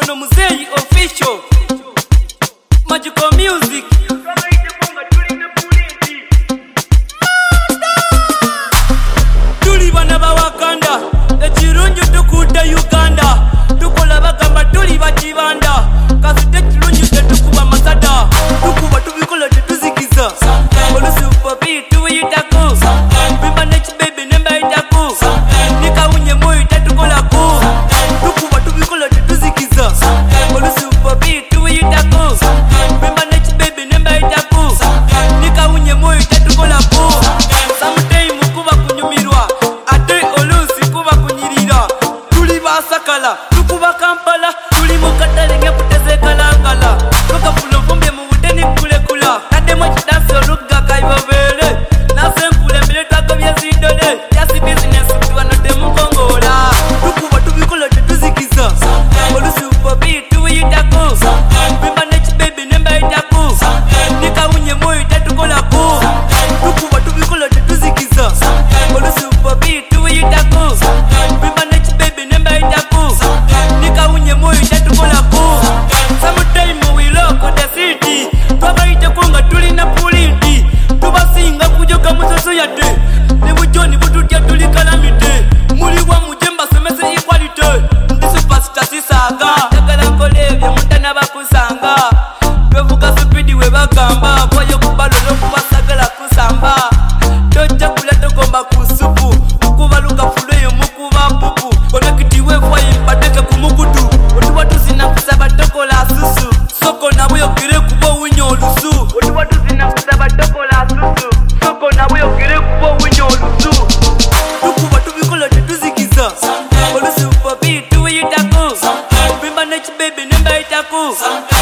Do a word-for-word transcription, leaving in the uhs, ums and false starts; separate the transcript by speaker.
Speaker 1: Ono Muzeyi official Magical music. Tuli bana ba Wakanda, ekirungi tukuta Uganda. Tukola bagamba tuli bakibanda, kasite ekirungi tetukuba masada. Tukuba tubikola tetuzikiza, olusi upapi tuwiyitako. Bimba nechi baby nemba itako, nikawunye moyo tetukolako. Tukuba tubikola tetuzikiza, olusi upapi tuwiyitako. Bimba nechi baby nemba itako, nikawunye moyo tetukolako. Sometime kuba kunyumirwa, ate olusi kuba kunyirira. Tuli basakala, tukuba Kampala, tuli mukatale ngeputeze kalangala. Tukafulo vumbi mu buteni kulekula, nademo chidansi oluga kaibabele. Nase nkule mbele twagobye zidole, yasi business tuwano temukongola. Tukuba tubikola tetuzikiza, olusi upapi tuwiyitako. Bimba nechi baby nemba itako, nikawunye moyo tetukolako. Tukuba tubikola tetuzikiza, olusi upapi tuwiyitako. Bimba nechi baby nemba itako, nikawunye moyo tetukolako. Sometime we look at the city, twabaite konga tulina puliti. Tubasinga kujoka musoso yate, ne bujoni bututya tuli kalamite. Muli wa mujemba semese equality, ndi superstar sisaga. Takala kolebye mutana bakusanga, twevuga speed we bagamba. Kwayo kubalolo kubasagala kusamba, tojja kula togomba kusupu. Ukubaluka fuleyo mukuba mpupu, onakitiwe fwaye mpateke kumukutu. Otuba tuzina kusaba tokola susu, soko nabwe yogere kubo winyo olusu. Otuba tuzina kusaba tokola susu, soko nabwe yogere kubo winyo olusu. Tukuba tubikola tetuzikiza, olusi upapi tuwiyitako. Bimba nechi baby nemba itako,